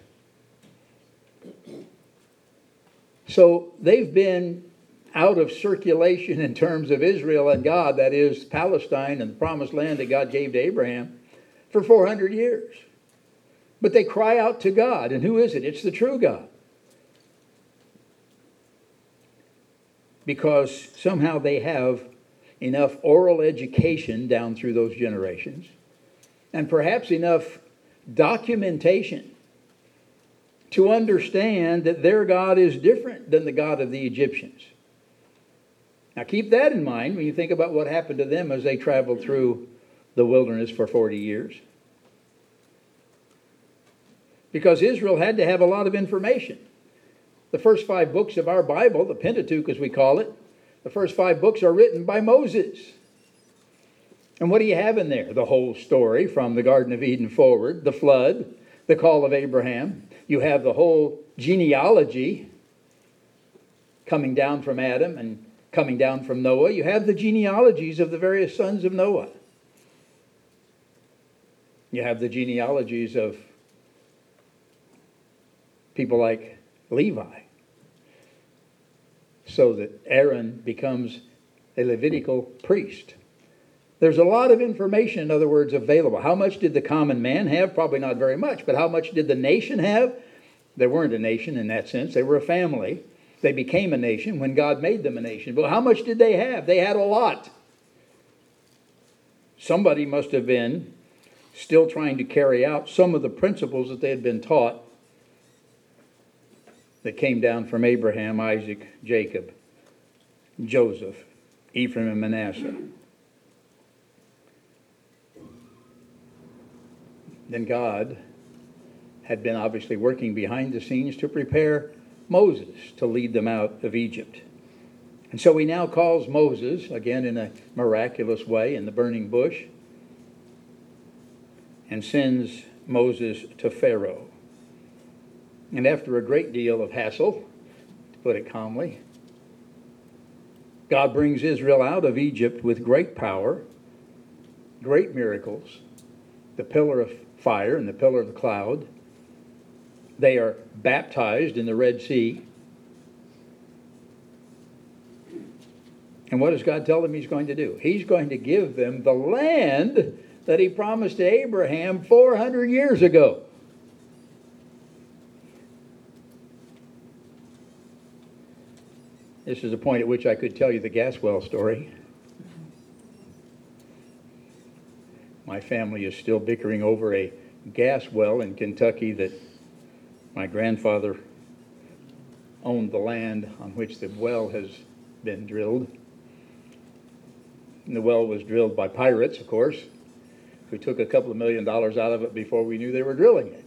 So they've been out of circulation in terms of Israel and God, that is Palestine and the promised land that God gave to Abraham, for four hundred years. But they cry out to God. And who is it? It's the true God. Because somehow they have enough oral education down through those generations, and perhaps enough documentation to understand that their God is different than the God of the Egyptians. Now keep that in mind when you think about what happened to them as they traveled through the wilderness for forty years. Because Israel had to have a lot of information. The first five books of our Bible, the Pentateuch as we call it, the first five books are written by Moses. And what do you have in there? The whole story from the Garden of Eden forward, the flood, the call of Abraham. You have the whole genealogy coming down from Adam and coming down from Noah. You have the genealogies of the various sons of Noah. You have the genealogies of people like Levi, so that Aaron becomes a Levitical priest. There's a lot of information, in other words, available. How much did the common man have? Probably not very much. But how much did the nation have? They weren't a nation in that sense. They were a family. They became a nation when God made them a nation. But how much did they have? They had a lot. Somebody must have been still trying to carry out some of the principles that they had been taught that came down from Abraham, Isaac, Jacob, Joseph, Ephraim, and Manasseh. Then God had been obviously working behind the scenes to prepare Moses to lead them out of Egypt. And so he now calls Moses, again in a miraculous way, in the burning bush, and sends Moses to Pharaoh. And after a great deal of hassle, to put it calmly, God brings Israel out of Egypt with great power, great miracles, the pillar of fire and the pillar of the cloud. They are baptized in the Red Sea. And what does God tell them he's going to do? He's going to give them the land that he promised to Abraham four hundred years ago. This is a point at which I could tell you the gas well story. My family is still bickering over a gas well in Kentucky that my grandfather owned the land on which the well has been drilled. And the well was drilled by pirates, of course. We took a couple of million dollars out of it before we knew they were drilling it.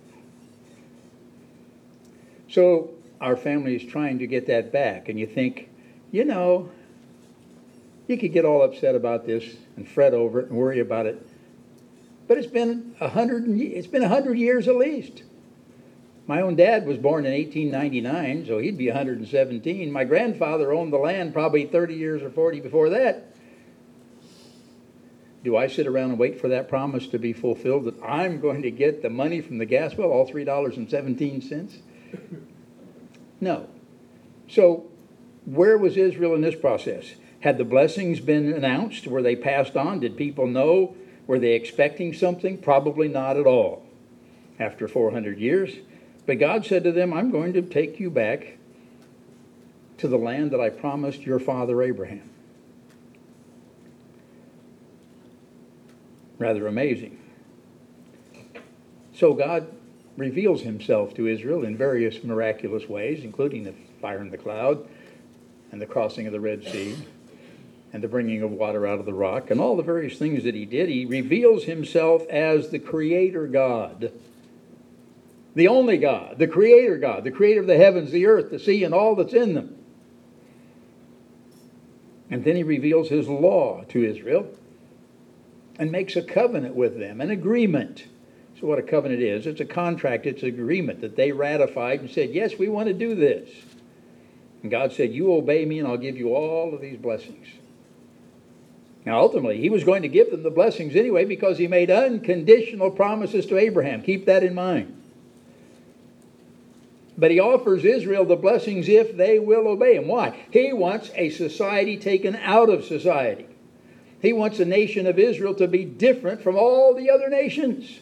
So our family is trying to get that back. And you think, you know, you could get all upset about this and fret over it and worry about it. But it's been a hundred, it's been a hundred years at least. My own dad was born in eighteen ninety-nine, so he'd be one hundred seventeen. My grandfather owned the land probably thirty years or forty before that. Do I sit around and wait for that promise to be fulfilled, that I'm going to get the money from the gas bill, all three dollars and seventeen cents? No. So where was Israel in this process? Had the blessings been announced? Were they passed on? Did people know? Were they expecting something? Probably not at all after four hundred years. But God said to them, I'm going to take you back to the land that I promised your father Abraham. Rather amazing. So God reveals himself to Israel in various miraculous ways, including the fire in the cloud and the crossing of the Red Sea and the bringing of water out of the rock and all the various things that he did. He reveals himself as the Creator God, the only God, the Creator God, the Creator of the heavens, the earth, the sea, and all that's in them. And then he reveals his law to Israel and makes a covenant with them, an agreement. So what a covenant is, it's a contract, it's an agreement that they ratified and said, yes, we want to do this. And God said, you obey me and I'll give you all of these blessings. Now ultimately, he was going to give them the blessings anyway because he made unconditional promises to Abraham. Keep that in mind. But he offers Israel the blessings if they will obey him. Why? He wants a society taken out of society. He wants the nation of Israel to be different from all the other nations.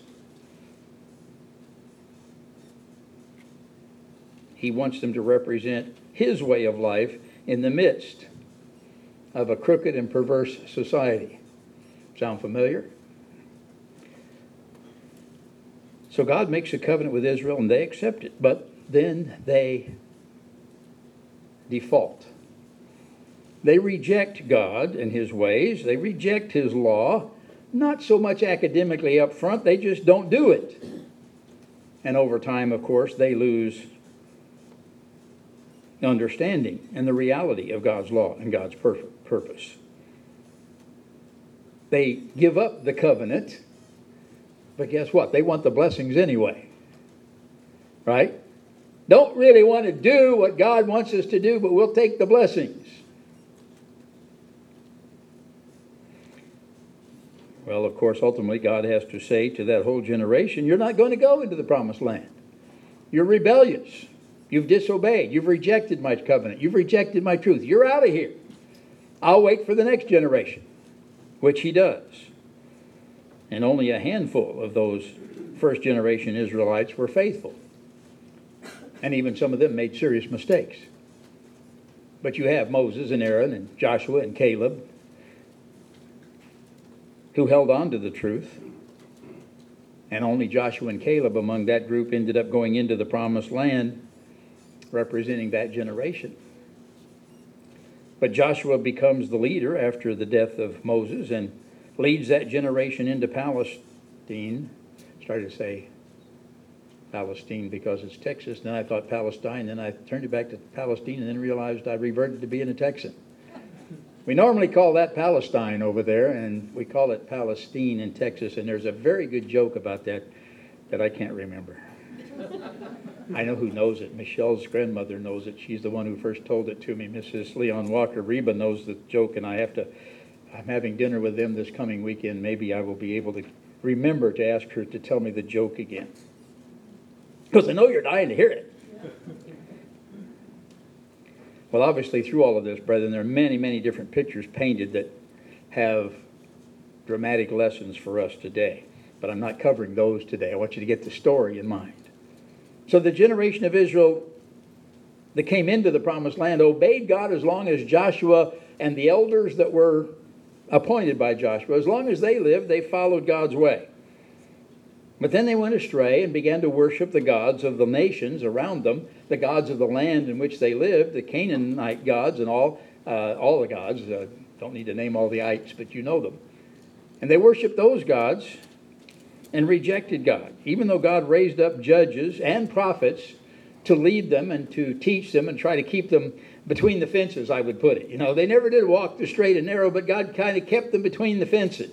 He wants them to represent his way of life in the midst of a crooked and perverse society. Sound familiar? So God makes a covenant with Israel and they accept it. But then they default. They reject God and his ways. They reject his law. Not so much academically up front. They just don't do it. And over time, of course, they lose understanding and the reality of God's law and God's perfect purpose. They give up the covenant, but guess what? They want the blessings anyway. Right? Don't really want to do what God wants us to do, but we'll take the blessings. Well, of course, ultimately, God has to say to that whole generation, you're not going to go into the promised land. You're rebellious. You've disobeyed. You've rejected my covenant. You've rejected my truth. You're out of here. I'll wait for the next generation, which he does. And only a handful of those first generation Israelites were faithful. And even some of them made serious mistakes. But you have Moses and Aaron and Joshua and Caleb who held on to the truth. And only Joshua and Caleb among that group ended up going into the promised land, representing that generation. But Joshua becomes the leader after the death of Moses and leads that generation into Palestine. Started to say Palestine because it's Texas. Then I thought Palestine. Then I turned it back to Palestine and then realized I reverted to being a Texan. We normally call that Palestine over there, and we call it Palestine in Texas. And there's a very good joke about that that I can't remember. I know who knows it. Michelle's grandmother knows it. She's the one who first told it to me. Missus Leon Walker Reba knows the joke, and I have to, I'm having dinner with them this coming weekend. Maybe I will be able to remember to ask her to tell me the joke again. Because I know you're dying to hear it. Well, obviously, through all of this, brethren, there are many, many different pictures painted that have dramatic lessons for us today. But I'm not covering those today. I want you to get the story in mind. So the generation of Israel that came into the promised land obeyed God as long as Joshua and the elders that were appointed by Joshua, as long as they lived, they followed God's way. But then they went astray and began to worship the gods of the nations around them, the gods of the land in which they lived, the Canaanite gods and all, uh, all the gods. Uh, don't need to name all the ites, but you know them. And they worshiped those gods and rejected God. Even though God raised up judges and prophets to lead them and to teach them and try to keep them between the fences, I would put it. You know, they never did walk the straight and narrow, but God kind of kept them between the fences.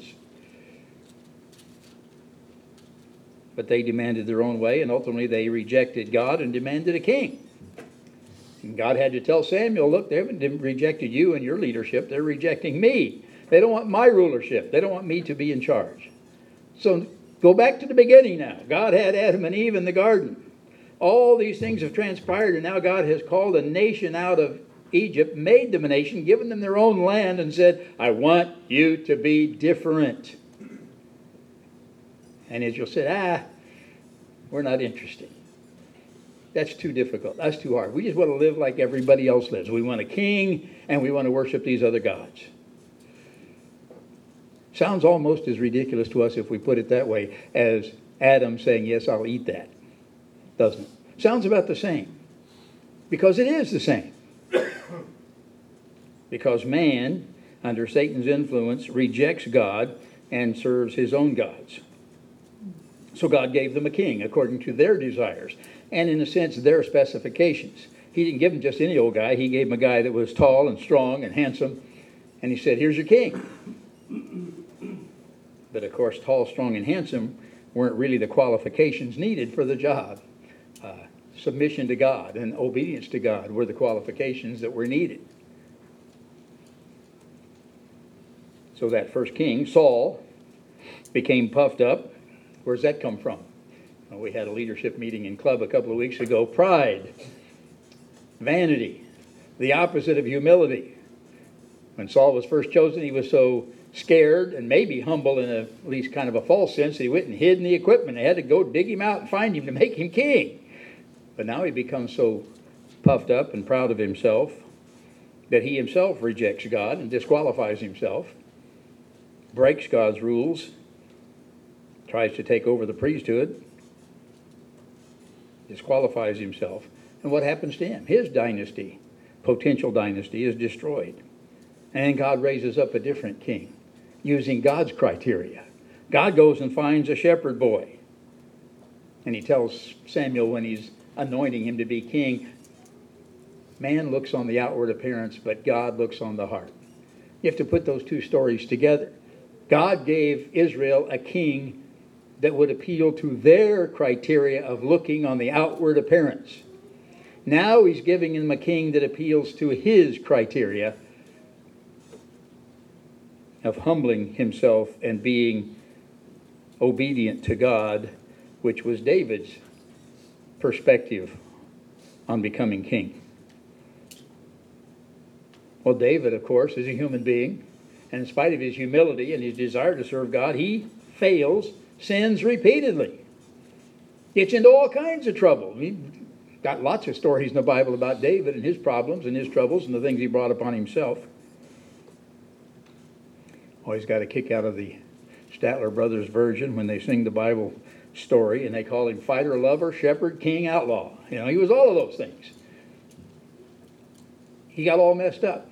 But they demanded their own way, and ultimately they rejected God and demanded a king. And God had to tell Samuel, look, they haven't rejected you and your leadership. They're rejecting me. They don't want my rulership. They don't want me to be in charge. So go back to the beginning now. God had Adam and Eve in the garden. All these things have transpired, and now God has called a nation out of Egypt, made them a nation, given them their own land, and said, I want you to be different. And Israel said, ah, we're not interested. That's too difficult. That's too hard. We just want to live like everybody else lives. We want a king, and we want to worship these other gods. Sounds almost as ridiculous to us, if we put it that way, as Adam saying, yes, I'll eat that. Doesn't it? Sounds about the same. Because it is the same. Because man, under Satan's influence, rejects God and serves his own gods. So God gave them a king according to their desires and, in a sense, their specifications. He didn't give them just any old guy. He gave them a guy that was tall and strong and handsome. And he said, here's your king. But, of course, tall, strong, and handsome weren't really the qualifications needed for the job. Uh, submission to God and obedience to God were the qualifications that were needed. So that first king, Saul, became puffed up. Where's that come from? Well, we had a leadership meeting in club a couple of weeks ago. Pride, vanity, the opposite of humility. When Saul was first chosen, he was so scared and maybe humble in a, at least kind of a false sense that he went and hid in the equipment. They had to go dig him out and find him to make him king. But now he becomes so puffed up and proud of himself that he himself rejects God and disqualifies himself, breaks God's rules, tries to take over the priesthood, disqualifies himself. And what happens to him? His dynasty, potential dynasty, is destroyed. And God raises up a different king using God's criteria. God goes and finds a shepherd boy. And he tells Samuel when he's anointing him to be king, man looks on the outward appearance, but God looks on the heart. You have to put those two stories together. God gave Israel a king that would appeal to their criteria of looking on the outward appearance. Now he's giving them a king that appeals to his criteria of humbling himself and being obedient to God, which was David's perspective on becoming king. Well, David, of course, is a human being, and in spite of his humility and his desire to serve God, he fails, sins repeatedly, gets into all kinds of trouble. We've got lots of stories in the Bible about David and his problems and his troubles and the things he brought upon himself. Always got a kick out of the Statler Brothers version when they sing the Bible story and they call him fighter, lover, shepherd, king, outlaw. You know, he was all of those things. He got all messed up.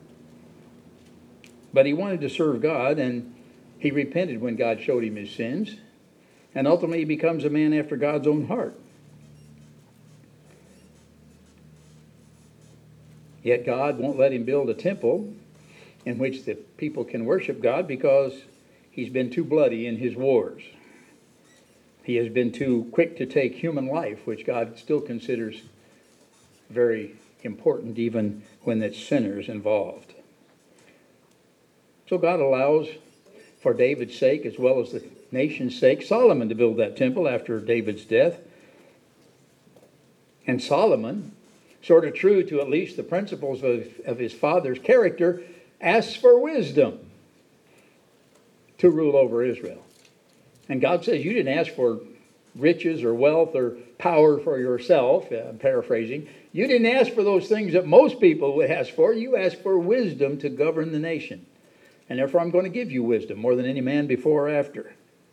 But he wanted to serve God, and he repented when God showed him his sins. And ultimately he becomes a man after God's own heart. Yet God won't let him build a temple in which the people can worship God because he's been too bloody in his wars. He has been too quick to take human life, which God still considers very important even when it's sinners involved. So God allows, for David's sake as well as the nation's sake, Solomon to build that temple after David's death. And Solomon, sort of true to at least the principles of, of his father's character, asks for wisdom to rule over Israel. And God says, you didn't ask for riches or wealth or power for yourself, uh, I'm paraphrasing. You didn't ask for those things that most people would ask for. You asked for wisdom to govern the nation. And therefore I'm going to give you wisdom more than any man before or after.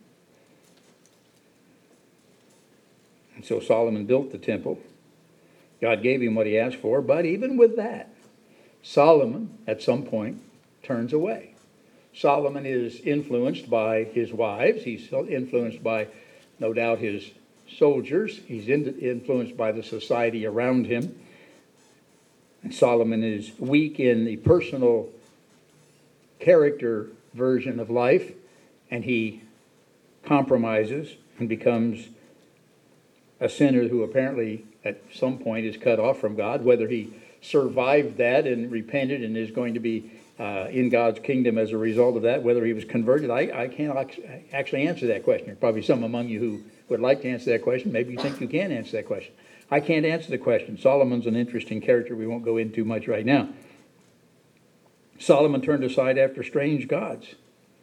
And so Solomon built the temple. God gave him what he asked for, but even with that, Solomon, at some point, turns away. Solomon is influenced by his wives. He's influenced by, no doubt, his soldiers. He's influenced by the society around him. And Solomon is weak in the personal character version of life, and he compromises and becomes a sinner who apparently at some point is cut off from God. Whether he survived that and repented and is going to be uh, in God's kingdom as a result of that, whether he was converted, I, I can't actually answer that question. There are probably some among you who would like to answer that question. Maybe you think you can answer that question. I can't answer the question. Solomon's an interesting character we won't go into much right now. Solomon turned aside after strange gods.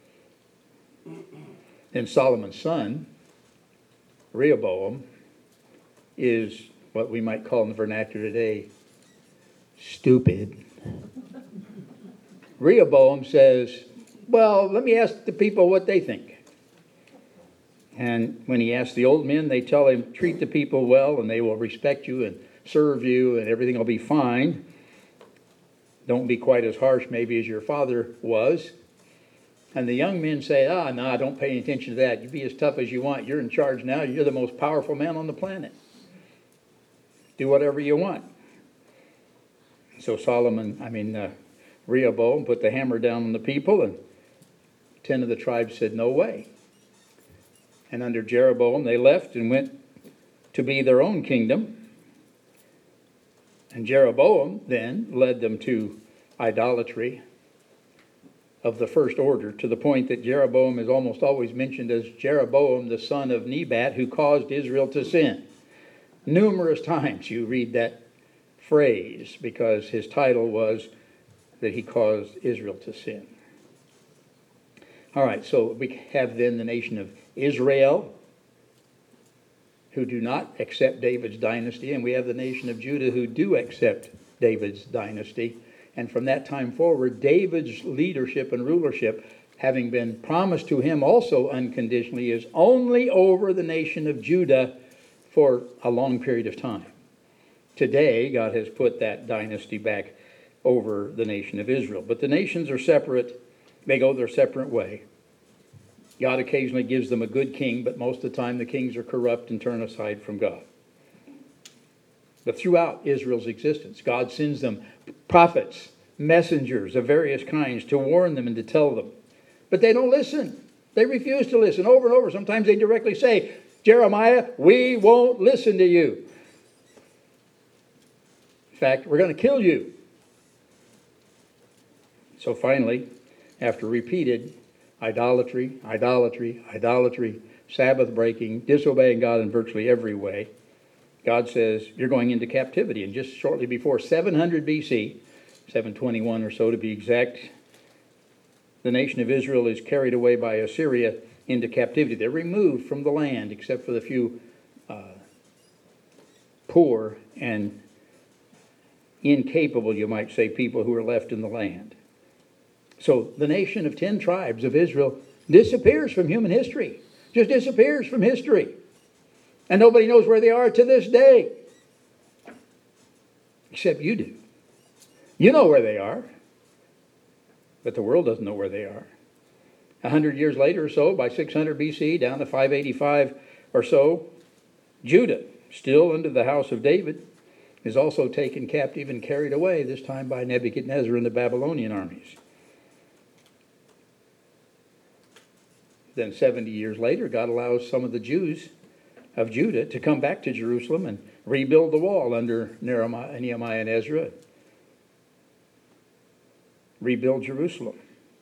And Solomon's son, Rehoboam, is what we might call in the vernacular today, stupid. Rehoboam says, well, let me ask the people what they think. And when he asks the old men, they tell him, treat the people well and they will respect you and serve you and everything will be fine. Don't be quite as harsh maybe as your father was. And the young men say, ah, no, don't pay any attention to that. You be as tough as you want. You're in charge now. You're the most powerful man on the planet. Do whatever you want. So Solomon, I mean, uh, Rehoboam put the hammer down on the people, and ten of the tribes said, no way. And under Jeroboam, they left and went to be their own kingdom. And Jeroboam then led them to idolatry of the first order, to the point that Jeroboam is almost always mentioned as Jeroboam, the son of Nebat, who caused Israel to sin. Numerous times you read that phrase because his title was that he caused Israel to sin. All right, so we have then the nation of Israel, who do not accept David's dynasty, and we have the nation of Judah who do accept David's dynasty. And from that time forward, David's leadership and rulership, having been promised to him also unconditionally, is only over the nation of Judah for a long period of time. Today, God has put that dynasty back over the nation of Israel. But the nations are separate. They go their separate way. God occasionally gives them a good king, but most of the time the kings are corrupt and turn aside from God. But throughout Israel's existence, God sends them prophets, messengers of various kinds to warn them and to tell them. But they don't listen. They refuse to listen over and over. Sometimes they directly say, Jeremiah, we won't listen to you. In fact, we're going to kill you. So finally, after repeated idolatry, idolatry, idolatry, Sabbath breaking, disobeying God in virtually every way, God says, you're going into captivity. And just shortly before seven hundred B C, seven twenty-one or so to be exact, the nation of Israel is carried away by Assyria into captivity. They're removed from the land except for the few uh, poor and incapable, you might say, people who are left in the land. So the nation of ten tribes of Israel disappears from human history. Just disappears from history. And nobody knows where they are to this day. Except you do. You know where they are. But the world doesn't know where they are. A hundred years later or so, by six hundred B C, down to five eighty-five or so, Judah, still under the house of David, is also taken captive and carried away, this time by Nebuchadnezzar and the Babylonian armies. Then seventy years later, God allows some of the Jews of Judah to come back to Jerusalem and rebuild the wall under Nehemiah and Ezra. Rebuild Jerusalem.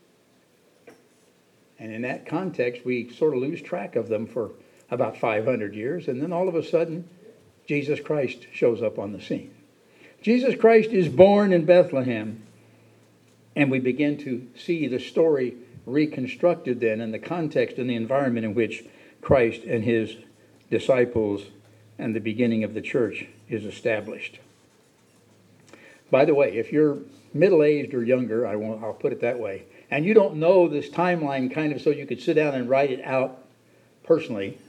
And in that context, we sort of lose track of them for about five hundred years. And then all of a sudden, Jesus Christ shows up on the scene. Jesus Christ is born in Bethlehem. And we begin to see the story reconstructed then in the context and the environment in which Christ and his disciples and the beginning of the church is established. By the way, if you're middle-aged or younger, I won't, I'll put it that way, and you don't know this timeline kind of so you could sit down and write it out personally,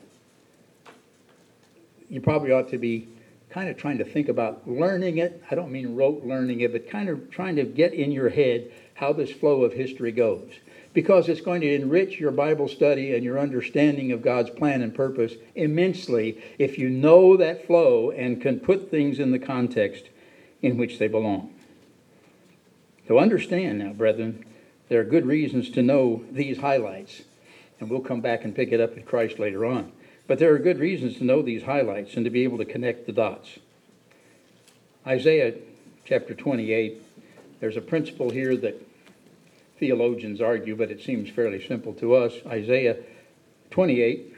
you probably ought to be kind of trying to think about learning it. I don't mean rote learning it, but kind of trying to get in your head how this flow of history goes. because it's going to enrich your Bible study and your understanding of God's plan and purpose immensely if you know that flow and can put things in the context in which they belong. So understand now, brethren, there are good reasons to know these highlights, and we'll come back and pick it up at Christ later on. But there are good reasons to know these highlights and to be able to connect the dots. Isaiah chapter twenty-eight, there's a principle here that theologians argue, but it seems fairly simple to us. Isaiah twenty-eight.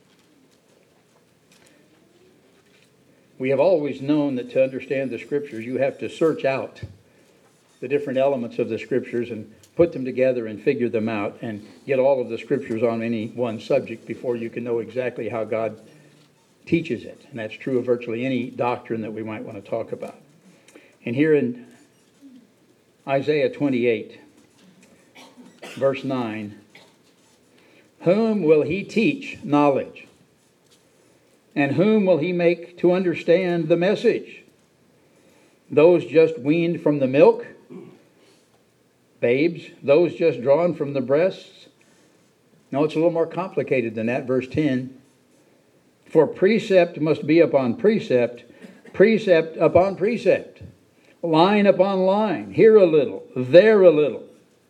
We have always known that to understand the Scriptures, you have to search out the different elements of the Scriptures and put them together and figure them out and get all of the Scriptures on any one subject before you can know exactly how God teaches it. And that's true of virtually any doctrine that we might want to talk about. And here in Isaiah twenty-eight, verse nine, whom will he teach knowledge? And whom will he make to understand the message? Those just weaned from the milk? Babes? Those just drawn from the breasts? No, it's a little more complicated than that. Verse ten, for precept must be upon precept, precept upon precept, line upon line, here a little, there a little.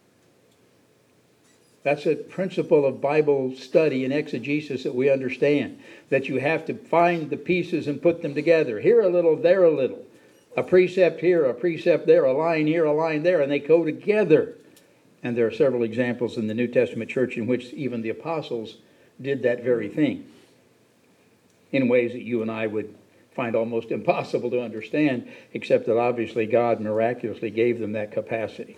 That's a principle of Bible study and exegesis that we understand, that you have to find the pieces and put them together. Here a little, there a little. A precept here, a precept there, a line here, a line there, and they go together. And there are several examples in the New Testament church in which even the apostles did that very thing in ways that you and I would find almost impossible to understand, except that obviously God miraculously gave them that capacity.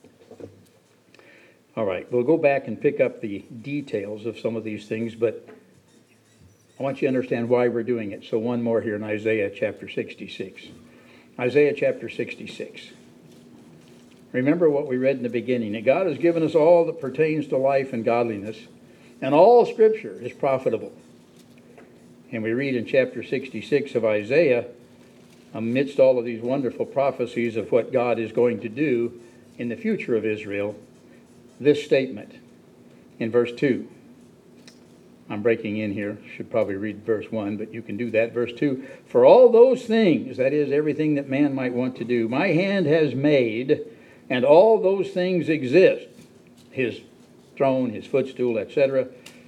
All right, we'll go back and pick up the details of some of these things, but I want you to understand why we're doing it. So one more here in Isaiah chapter sixty-six. Isaiah chapter sixty-six. Remember what we read in the beginning, that God has given us all that pertains to life and godliness, and all Scripture is profitable. And we read in chapter sixty-six of Isaiah, amidst all of these wonderful prophecies of what God is going to do in the future of Israel, this statement in verse two. I'm breaking in here. Should probably read verse one, but you can do that. Verse two. For all those things, that is everything that man might want to do, my hand has made, and all those things exist. His throne, his footstool, et cetera,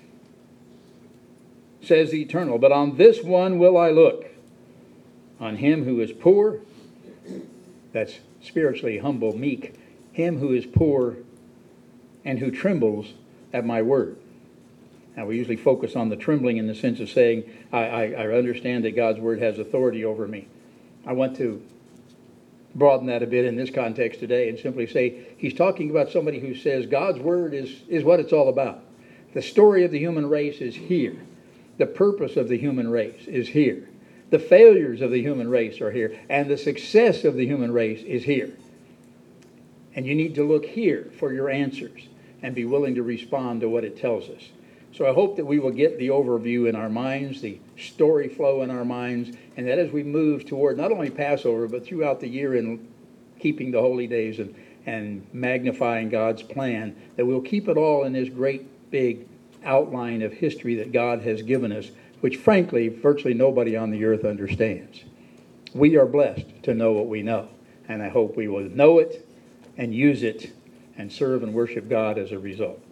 says the Eternal. But on this one will I look, on him who is poor, that's spiritually humble, meek, him who is poor and who trembles at my word. Now, we usually focus on the trembling in the sense of saying, I, I, I understand that God's word has authority over me. I want to broaden that a bit in this context today and simply say he's talking about somebody who says God's word is, is what it's all about. The story of the human race is here. The purpose of the human race is here. The failures of the human race are here. And the success of the human race is here. And you need to look here for your answers and be willing to respond to what it tells us. So I hope that we will get the overview in our minds, the story flow in our minds, and that as we move toward not only Passover, but throughout the year in keeping the holy days and, and magnifying God's plan, that we'll keep it all in this great big outline of history that God has given us, which frankly, virtually nobody on the earth understands. We are blessed to know what we know, and I hope we will know it and use it and serve and worship God as a result.